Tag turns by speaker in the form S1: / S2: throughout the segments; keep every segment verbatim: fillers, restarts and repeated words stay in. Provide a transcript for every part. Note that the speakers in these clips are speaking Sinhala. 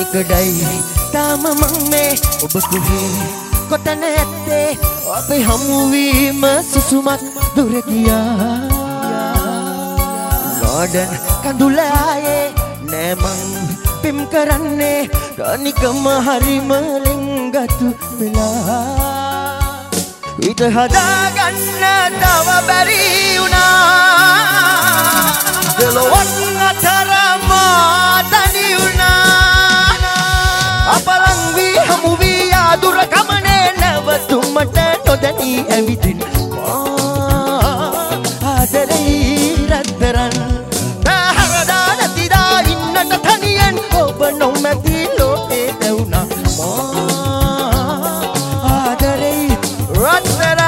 S1: මොකටයි තාම මං මේ ඔබ කුහේ කොතන ඇත්තේ අපේ හමුවීම සුසුමක් දුර ගියා ගාඩන් කඳුලායේ නෑ මං පිම් කරන්නේ රනිකම හරිම ලිංගතු වෙලා ඊට හදාගන්න තව බැරි වුණා දෙලොවක් අතර මා තනි වුණා අපලං වී හමු වී ආදුර ගමනේ නැවතුමට නොදැනී ඇවිදින් ආදරේ රත්තරන් දහරදා නැතිදා ඉන්නට තනියෙන් ඔබ නොමැති ලෝකේ දැවුණා ආදරේ රත්තරන්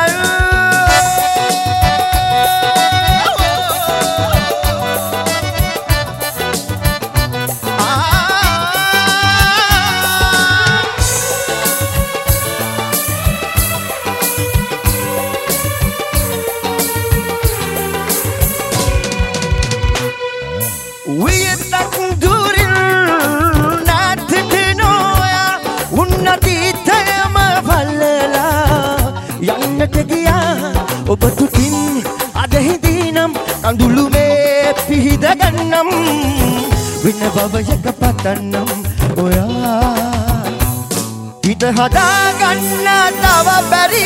S1: ඔබ තුකින් අදහිදීනම් කඳුළු මේ පිහිද ගන්නම් වෙන බවයක පතන්නම් ඔයා හිත හදාගන්න තව බැරි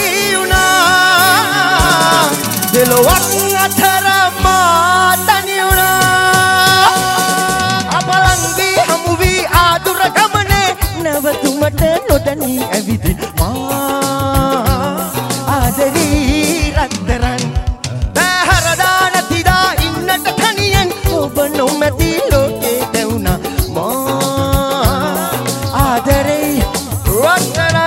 S1: වුණා දෙලොවක් අතර මා තනි වුණා අපලං වී හමු වී ආදුර ගමනේ නැවතුමට නොදැනී ඇවිදින් ආදරේ රත්තරන් බහැරදා නැතිදා ඉන්නට තනියෙන් ඔබ නොමැති ලෝකේ දැවුණා මා ආදරේ රත්තරන්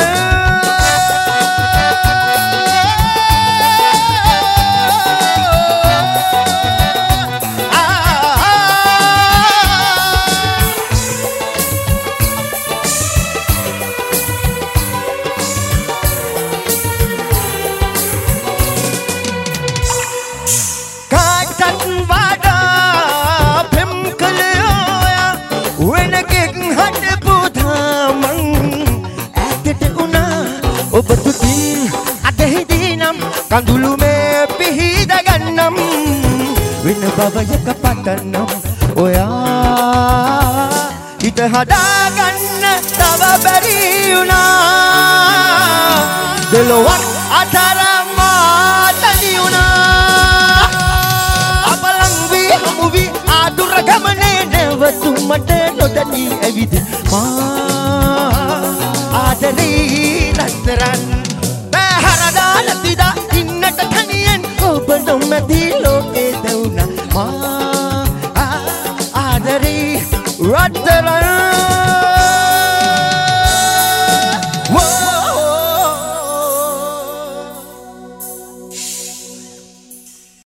S1: ඔබ තුකින් අදහිදීනම් කඳුළු මේ පිහිද ගන්නම් වෙන බවයක පතන්නම් ඔයා හිත හදාගන්න තව බැරි වුණා දෙලොවක් අතර මා තනි වුණා අපලං වී හමු වී ආදුර ගමනේ නැවතුමට නොදැනී ඇවිදින් මා ආදරේ රත්තරන් බහැරදා නැතිදා ඉන්නට තනියෙන් ඔබ නොමැති